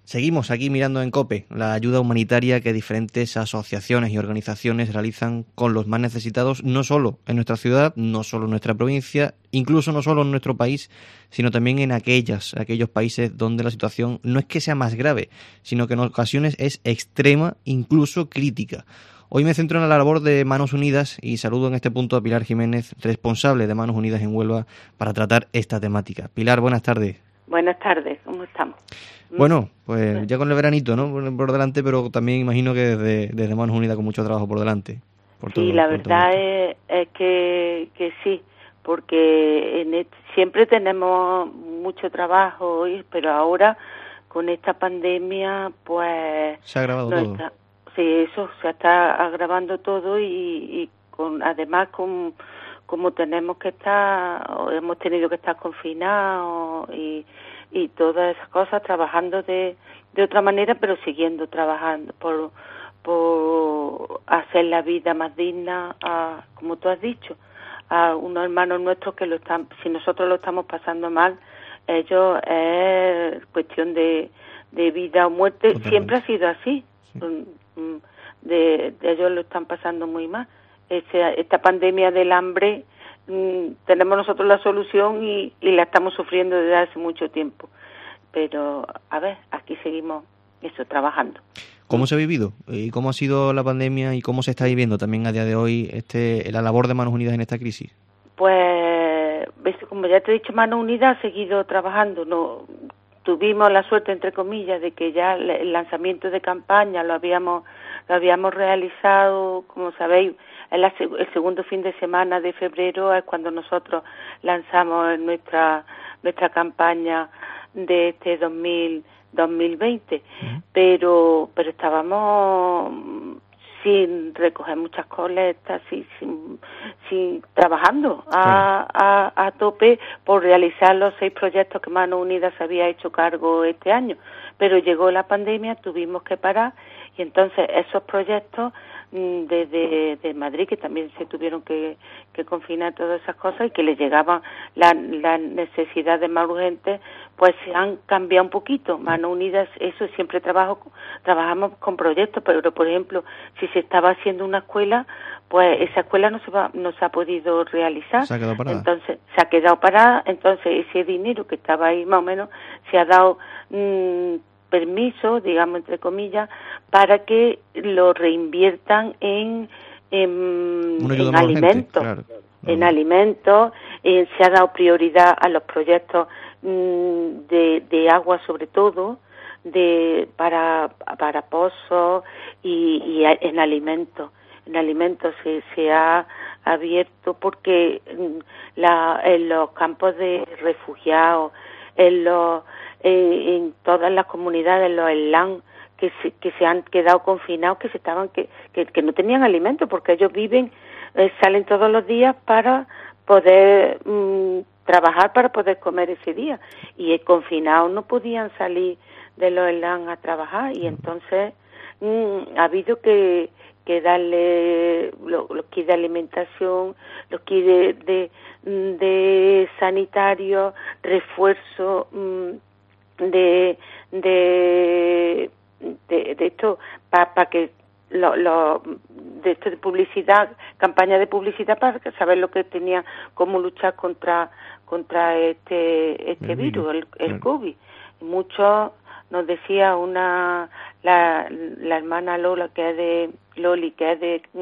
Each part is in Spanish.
Seguimos aquí mirando en COPE la ayuda humanitaria que diferentes asociaciones y organizaciones realizan con los más necesitados, no solo en nuestra ciudad, no solo en nuestra provincia, incluso no solo en nuestro país, sino también en aquellos países donde la situación no es que sea más grave, sino que en ocasiones es extrema, incluso crítica. Hoy me centro en la labor de Manos Unidas y saludo en este punto a Pilar Jiménez, responsable de Manos Unidas en Huelva, para tratar esta temática. Pilar, buenas tardes. Buenas tardes, ¿cómo estamos? Bueno, pues ya con el veranito, ¿no? Por delante, pero también imagino que desde Manos Unidas con mucho trabajo por delante. Sí, la verdad es que sí, porque siempre tenemos mucho trabajo, pero ahora con esta pandemia, pues... Se ha agravado todo. Sí, eso, se está agravando todo y además como tenemos que estar, o hemos tenido que estar confinados y todas esas cosas, trabajando de otra manera, pero siguiendo trabajando por hacer la vida más digna, como tú has dicho, a unos hermanos nuestros que si nosotros lo estamos pasando mal, ellos es cuestión de vida o muerte. Totalmente. Siempre ha sido así. Sí. Ellos lo están pasando muy mal. Esta pandemia del hambre, tenemos nosotros la solución y la estamos sufriendo desde hace mucho tiempo. Pero, a ver, aquí seguimos trabajando. ¿Cómo se ha vivido? ¿Y cómo ha sido la pandemia y cómo se está viviendo también a día de hoy la labor de Manos Unidas en esta crisis? Pues, como ya te he dicho, Manos Unidas ha seguido trabajando. No tuvimos la suerte, entre comillas, de que ya el lanzamiento de campaña lo habíamos realizado, como sabéis, el segundo fin de semana de febrero es cuando nosotros lanzamos nuestra campaña de este 2020, pero estábamos sin recoger muchas colectas, sin trabajando a tope por realizar los 6 proyectos que Manos Unidas se había hecho cargo este año. Pero llegó la pandemia, tuvimos que parar y entonces esos proyectos de Madrid, que también se tuvieron que confinar todas esas cosas y que les llegaban las necesidades más urgentes, pues se han cambiado un poquito. Manos Unidas, eso siempre trabajamos con proyectos, pero por ejemplo, si se estaba haciendo una escuela, pues esa escuela no se ha podido realizar. Se ha quedado parada. Entonces, se ha quedado parada, entonces ese dinero que estaba ahí más o menos se ha dado permiso, digamos entre comillas, para que lo reinviertan en alimentos. Claro. En alimentos, se ha dado prioridad a los proyectos de agua, sobre todo, para pozos y en alimentos. En alimentos se ha abierto porque en los campos de refugiados, en todas las comunidades, los SLAM, que se han quedado confinados, que no tenían alimento, porque ellos salen todos los días para poder trabajar, para poder comer ese día, y confinados no podían salir de los SLAM a trabajar, y entonces ha habido que darle los kits de alimentación, los kits de sanitario, refuerzo de esto para que de esto de publicidad, campaña de publicidad para saber lo que tenía, cómo luchar contra este virus, el COVID. Muchos nos decía la hermana Loli, que es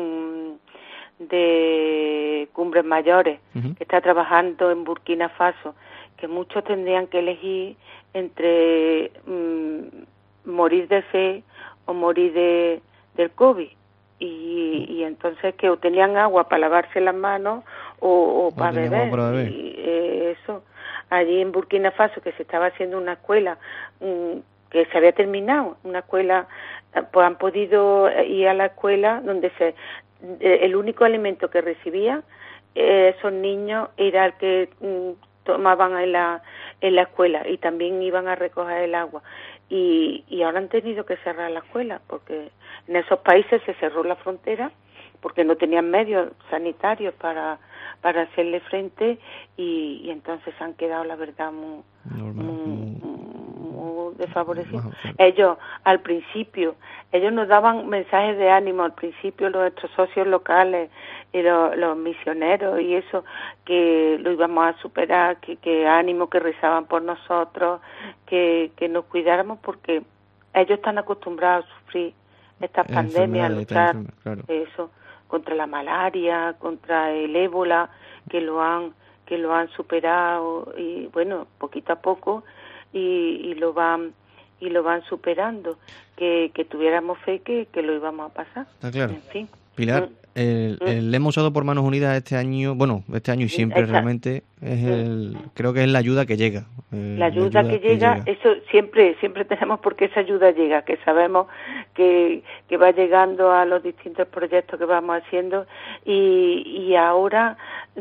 de Cumbres Mayores, que está trabajando en Burkina Faso, que muchos tendrían que elegir entre morir de sed o morir del COVID, y entonces que o tenían agua para lavarse las manos o para beber. Y eso, allí en Burkina Faso, que se estaba haciendo una escuela que se había terminado, una escuela, pues han podido ir a la escuela donde el único alimento que recibían esos niños era el que tomaban en la escuela, y también iban a recoger el agua, y ahora han tenido que cerrar la escuela porque en esos países se cerró la frontera porque no tenían medios sanitarios para hacerle frente, y entonces han quedado, la verdad, muy desfavorecidos. Claro. Ellos, al principio, ellos nos daban mensajes de ánimo, al principio nuestros socios locales y los misioneros y eso, que lo íbamos a superar, que ánimo, que rezaban por nosotros, que nos cuidáramos, porque ellos están acostumbrados a sufrir estas pandemias, a luchar claro. eso, contra la malaria, contra el ébola, que lo han superado, y bueno, poquito a poco, y lo van superando, que tuviéramos fe que lo íbamos a pasar. Está claro. En fin. Pilar, el Hemos Usado por Manos Unidas este año y siempre realmente creo que es la ayuda que llega. La ayuda que llega, eso siempre tenemos, porque esa ayuda llega, que sabemos que va llegando a los distintos proyectos que vamos haciendo, y ahora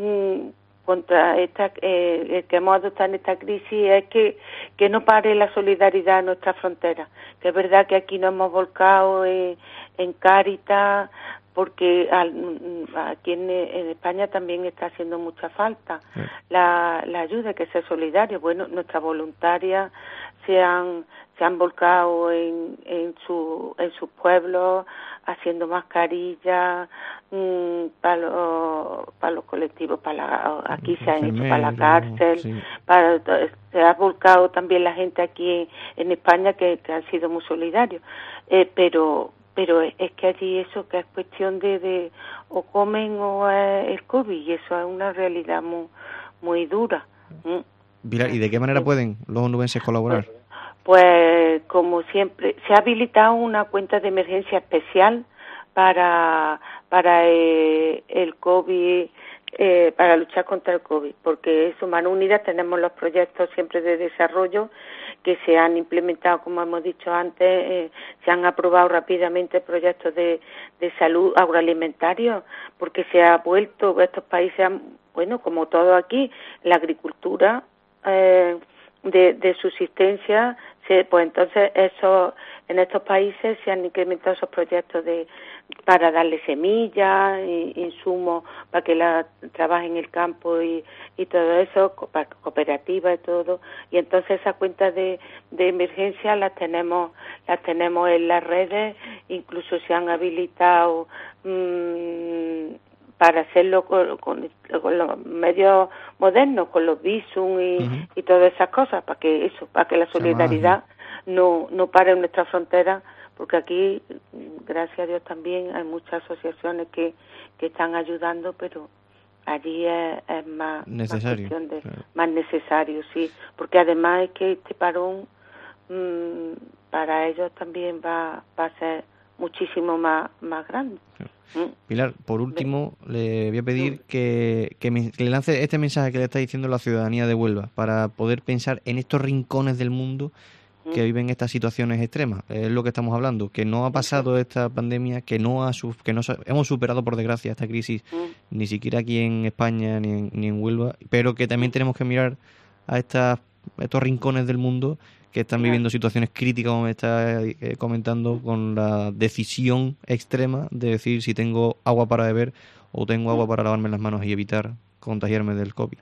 contra esta que hemos adoptado en esta crisis es que no pare la solidaridad en nuestras fronteras, que es verdad que aquí nos hemos volcado en Cáritas, porque aquí en España también está haciendo mucha falta la ayuda, que sea solidaria. Bueno, nuestras voluntarias se han volcado en sus pueblos, haciendo mascarillas para los colectivos, aquí se han hecho para la cárcel, sí. Se ha volcado también la gente aquí en España que han sido muy solidarios, pero es que allí eso, que es cuestión de o comen o es el COVID, y eso es una realidad muy, muy dura. Pilar, ¿y de qué manera pueden los onubenses colaborar? Pues como siempre, se ha habilitado una cuenta de emergencia especial para el COVID, para luchar contra el COVID, porque en Manos Unidas tenemos los proyectos siempre de desarrollo que se han implementado, como hemos dicho antes, se han aprobado rápidamente proyectos de salud agroalimentario, porque se ha vuelto, estos países, bueno, como todo aquí, la agricultura de subsistencia, pues entonces en estos países se han incrementado esos proyectos para darle semillas, insumos para que trabajen en el campo y todo eso, para cooperativas y todo, y entonces esas cuentas de emergencia las tenemos en las redes, incluso se han habilitado para hacerlo con los medios modernos, con los Bizum y todas esas cosas, para que la solidaridad no pare en nuestra frontera, porque aquí, gracias a Dios, también hay muchas asociaciones que están ayudando, pero allí es más necesario, más necesario, sí, porque además es que este parón para ellos también va a ser muchísimo más grande. Pilar, por último, le voy a pedir que le lance este mensaje que le está diciendo la ciudadanía de Huelva, para poder pensar en estos rincones del mundo que viven estas situaciones extremas. Es lo que estamos hablando, que no ha pasado esta pandemia, que hemos superado, por desgracia, esta crisis, ni siquiera aquí en España ni en Huelva, pero que también tenemos que mirar a estos rincones del mundo que están viviendo situaciones críticas, como me está comentando, con la decisión extrema de decir si tengo agua para beber o tengo agua para lavarme las manos y evitar contagiarme del COVID.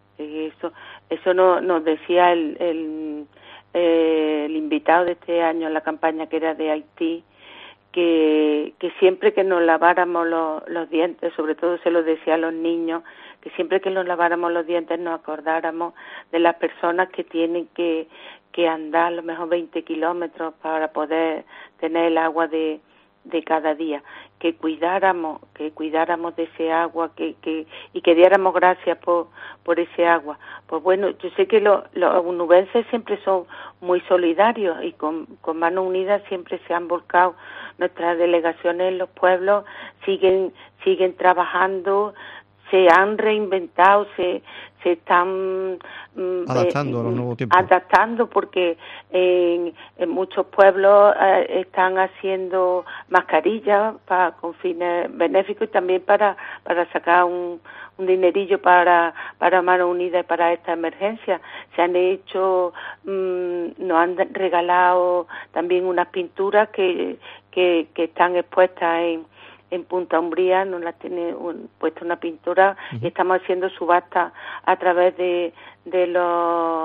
Eso nos decía el invitado de este año en la campaña, que era de Haití, que siempre que nos laváramos los dientes, sobre todo se lo decía a los niños, que siempre que nos laváramos los dientes nos acordáramos de las personas que tienen que andar a lo mejor 20 kilómetros para poder tener el agua de cada día, que cuidáramos de ese agua, y que diéramos gracias por ese agua. Pues bueno, yo sé que los onubenses siempre son muy solidarios, y con Manos Unidas siempre se han volcado. Nuestras delegaciones en los pueblos siguen trabajando, se han reinventado, se están adaptando a los nuevos tiempos. Adaptando, porque en muchos pueblos están haciendo mascarillas con fines benéficos, y también para sacar un dinerillo para Manos Unidas y para esta emergencia. Se han hecho, nos han regalado también unas pinturas que están expuestas en Punta Umbría, nos las tiene puesta una pintura, y estamos haciendo subasta a través de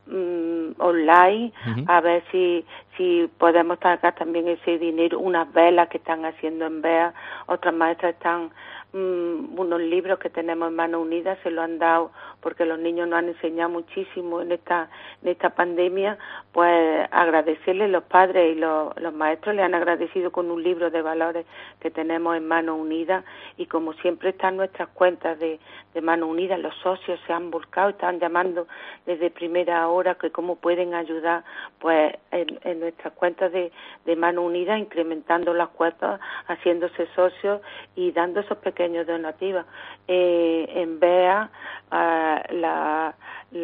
online, a ver si podemos sacar también ese dinero, unas velas que están haciendo en BEA, otras maestras están, unos libros que tenemos en Manos Unidas se lo han dado porque los niños nos han enseñado muchísimo en esta pandemia, pues agradecerles los padres y los maestros le han agradecido con un libro de valores que tenemos en Manos Unidas, y como siempre están nuestras cuentas de Manos Unidas, los socios se han volcado, están llamando desde primera hora que cómo pueden ayudar, pues en nuestras cuentas de Manos Unidas, incrementando las cuotas, haciéndose socios y dando esos pequeños donativos. En BEA, la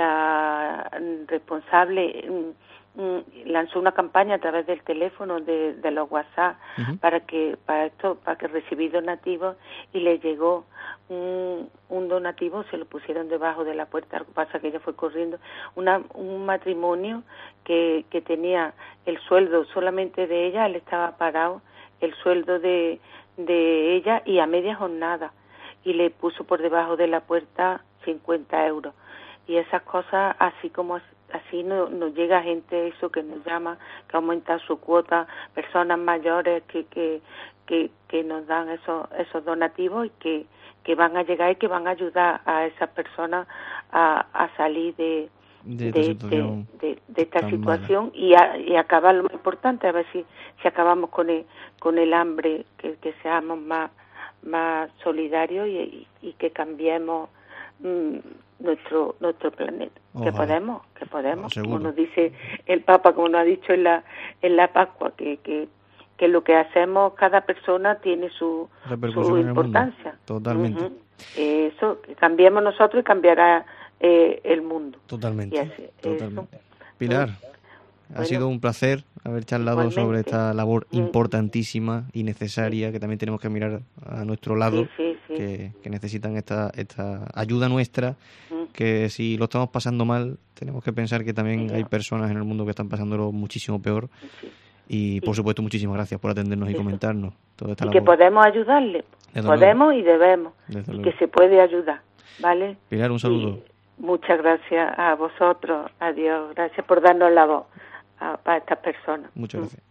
responsable lanzó una campaña a través del teléfono de los WhatsApp para que recibí donativos, y le llegó un donativo, se lo pusieron debajo de la puerta. Lo que pasa que ella fue corriendo, un matrimonio que tenía el sueldo solamente de ella, él estaba parado, el sueldo de ella y a media jornada, y le puso por debajo de la puerta 50 euros. Y esas cosas, así nos llega gente eso que nos llama, que aumenta su cuota, personas mayores que nos dan esos donativos, y que van a llegar y que van a ayudar a esas personas a salir de esta situación y acabar lo más importante, a ver si acabamos con el hambre, que seamos más solidarios y que cambiemos nuestro planeta. Ojalá. Que podemos, Seguro. como nos dice el Papa, como nos ha dicho en la Pascua, que lo que hacemos cada persona tiene su importancia. Totalmente. Eso, que cambiemos nosotros y cambiará el mundo. Totalmente. Y así, Totalmente. eso. Pilar, ha sido un placer haber charlado sobre esta labor importantísima y necesaria, que también tenemos que mirar a nuestro lado, sí. que necesitan esta ayuda nuestra, que si lo estamos pasando mal, tenemos que pensar que también hay personas en el mundo que están pasándolo muchísimo peor. Y, por supuesto, muchísimas gracias por atendernos y comentarnos toda esta labor. Que podemos ayudarle, podemos y debemos, y que se puede ayudar, ¿vale? Pilar, un saludo. Muchas gracias a vosotros, adiós, gracias por darnos la voz para estas personas. Muchas gracias.